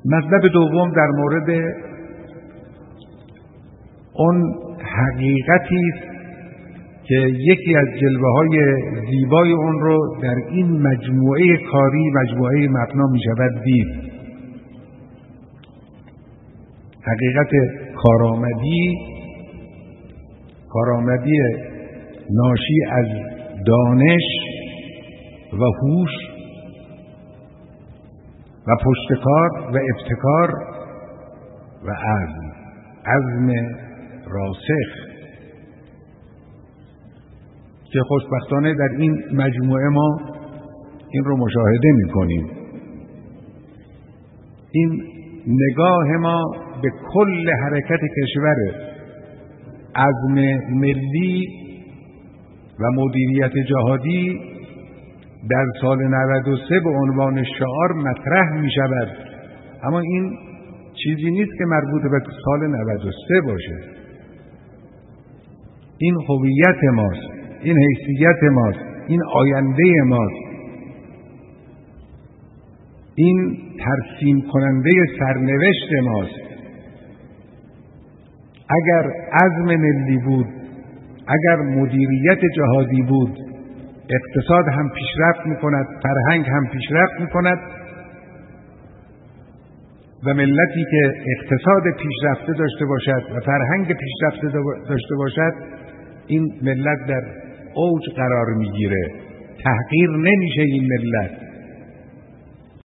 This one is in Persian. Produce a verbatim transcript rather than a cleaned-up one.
مطلب دوم در مورد اون حقیقتی است که یکی از جلوه‌های زیبای اون رو در این مجموعه کاری، مجموعه مبنا می شود دید. حقیقت کارآمدی، کارآمدی ناشی از دانش و هوش و پشتکار و ابتکار و عزم، عزم راسخ که خوشبختانه در این مجموعه ما این رو مشاهده می‌کنیم. این نگاه ما به کل حرکت کشور، عزم ملی و مدیریت جهادی در سال نود و سه به عنوان شعار مطرح می شود، اما این چیزی نیست که مربوط به سال نود و سه باشه. این هویت ماست، این حیثیت ماست، این آینده ماست، این ترسیم کننده سرنوشت ماست. اگر عزم ملی بود، اگر مدیریت جهادی بود، اقتصاد هم پیشرفت میکند، فرهنگ هم پیشرفت میکند و ملتی که اقتصاد پیشرفته داشته باشد و فرهنگ پیشرفته داشته باشد، این ملت در اوج قرار میگیره، تحقیر نمیشه این ملت.